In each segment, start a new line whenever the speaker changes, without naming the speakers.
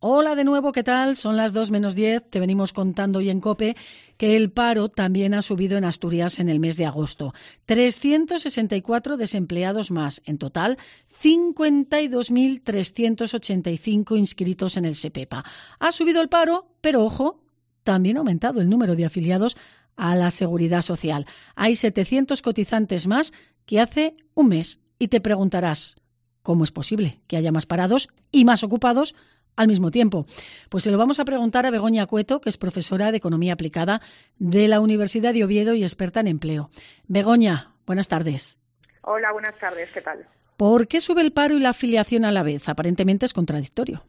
Hola de nuevo, ¿qué tal? Son las 2 menos 10. Te venimos contando hoy en COPE que el paro también ha subido en Asturias en el mes de agosto. 364 desempleados más. En total, 52.385 inscritos en el SEPEPA. Ha subido el paro, pero ojo, también ha aumentado el número de afiliados a la Seguridad Social. Hay 700 cotizantes más que hace un mes. Y te preguntarás, ¿cómo es posible que haya más parados y más ocupados al mismo tiempo? Pues se lo vamos a preguntar a Begoña Cueto, que es profesora de Economía Aplicada de la Universidad de Oviedo y experta en empleo. Begoña, buenas tardes.
Hola, buenas tardes, ¿qué tal?
¿Por qué sube el paro y la afiliación a la vez? Aparentemente es contradictorio.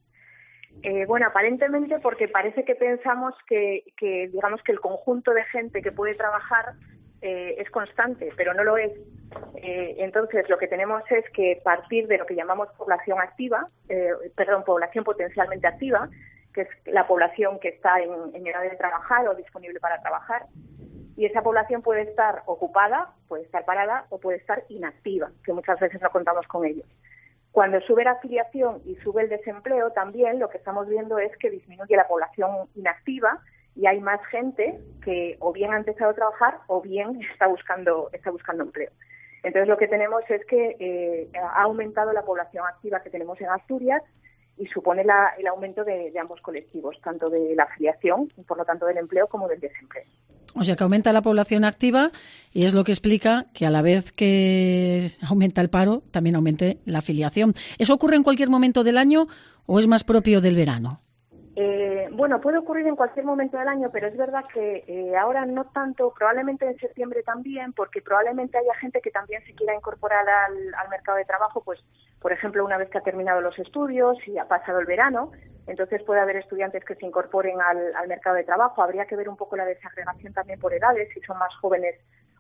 Bueno, aparentemente porque parece que pensamos que digamos que el conjunto de gente que puede trabajar es constante, pero no lo es. Entonces, lo que tenemos es que partir de lo que llamamos población activa, población potencialmente activa, que es la población que está en edad de trabajar o disponible para trabajar, y esa población puede estar ocupada, puede estar parada o puede estar inactiva, que muchas veces no contamos con ellos. Cuando sube la afiliación y sube el desempleo, también lo que estamos viendo es que disminuye la población inactiva y hay más gente que o bien ha empezado a trabajar o bien está buscando empleo. Entonces, lo que tenemos es que ha aumentado la población activa que tenemos en Asturias y supone el aumento de ambos colectivos, tanto de la afiliación y, por lo tanto, del empleo como del desempleo.
O sea, que aumenta la población activa y es lo que explica que a la vez que aumenta el paro, también aumente la afiliación. ¿Eso ocurre en cualquier momento del año o es más propio del verano?
Bueno, puede ocurrir en cualquier momento del año, pero es verdad que ahora no tanto, probablemente en septiembre también, porque probablemente haya gente que también se quiera incorporar al mercado de trabajo, pues, por ejemplo, una vez que ha terminado los estudios y ha pasado el verano, entonces puede haber estudiantes que se incorporen al mercado de trabajo. Habría que ver un poco la desagregación también por edades, si son más jóvenes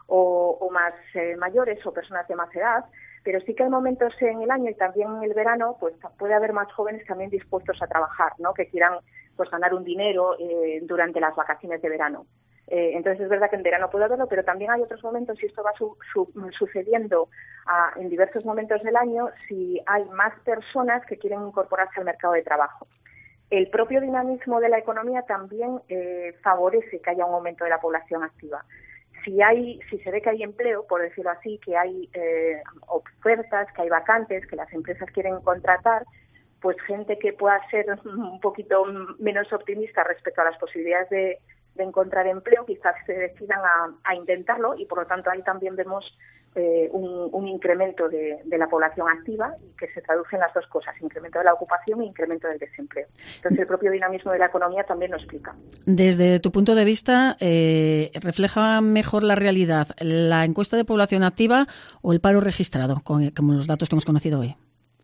o más mayores o personas de más edad, pero sí que hay momentos en el año y también en el verano, pues puede haber más jóvenes también dispuestos a trabajar, ¿no? Que quieran pues ganar un dinero durante las vacaciones de verano. Entonces es verdad que en verano puede haberlo, pero también hay otros momentos, y esto va sucediendo en diversos momentos del año, si hay más personas que quieren incorporarse al mercado de trabajo. El propio dinamismo de la economía también favorece que haya un aumento de la población activa. Si se ve que hay empleo, por decirlo así, que hay ofertas, que hay vacantes, que las empresas quieren contratar, pues gente que pueda ser un poquito menos optimista respecto a las posibilidades de encontrar empleo, quizás se decidan a intentarlo, y por lo tanto ahí también vemos un incremento de la población activa, y que se traduce en las dos cosas, incremento de la ocupación e incremento del desempleo. Entonces el propio dinamismo de la economía también lo explica.
Desde tu punto de vista, ¿refleja mejor la realidad la encuesta de población activa o el paro registrado, como los datos que hemos conocido hoy?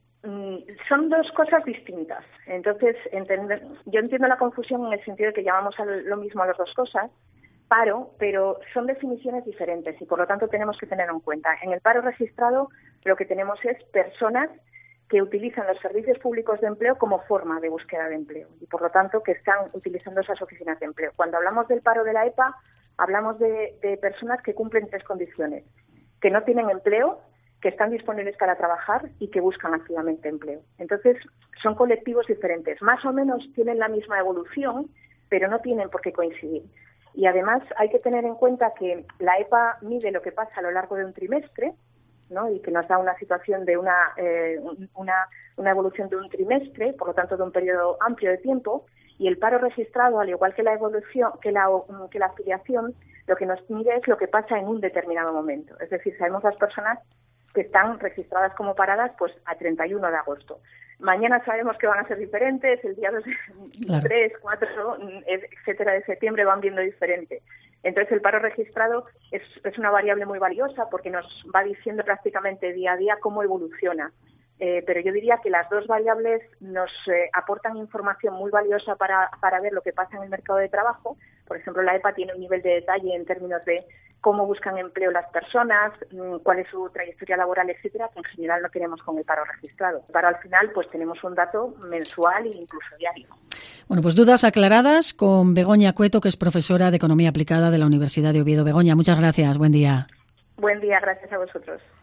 Son dos cosas distintas. Entonces, yo entiendo la confusión en el sentido de que llamamos lo mismo a las dos cosas, paro, pero son definiciones diferentes y por lo tanto tenemos que tener en cuenta. En el paro registrado lo que tenemos es personas que utilizan los servicios públicos de empleo como forma de búsqueda de empleo y por lo tanto que están utilizando esas oficinas de empleo. Cuando hablamos del paro de la EPA, hablamos de personas que cumplen tres condiciones: que no tienen empleo, que están disponibles para trabajar y que buscan activamente empleo. Entonces, son colectivos diferentes. Más o menos tienen la misma evolución, pero no tienen por qué coincidir. Y además hay que tener en cuenta que la EPA mide lo que pasa a lo largo de un trimestre, ¿no? Y que nos da una situación de una evolución de un trimestre, por lo tanto de un periodo amplio de tiempo, y el paro registrado, al igual que la evolución, que la afiliación, lo que nos mide es lo que pasa en un determinado momento. Es decir, sabemos las personas que están registradas como paradas pues a 31 de agosto. Mañana sabemos que van a ser diferentes, el día 2, claro. 3, 4, etcétera, de septiembre van viendo diferente. Entonces el paro registrado es una variable muy valiosa porque nos va diciendo prácticamente día a día cómo evoluciona. Pero yo diría que las dos variables nos aportan información muy valiosa para ver lo que pasa en el mercado de trabajo. Por ejemplo, la EPA tiene un nivel de detalle en términos de cómo buscan empleo las personas, cuál es su trayectoria laboral, etcétera, que en general no tenemos con el paro registrado. Pero al final, pues tenemos un dato mensual e incluso diario.
Bueno, pues dudas aclaradas con Begoña Cueto, que es profesora de Economía Aplicada de la Universidad de Oviedo. Begoña, muchas gracias. Buen día.
Buen día, gracias a vosotros.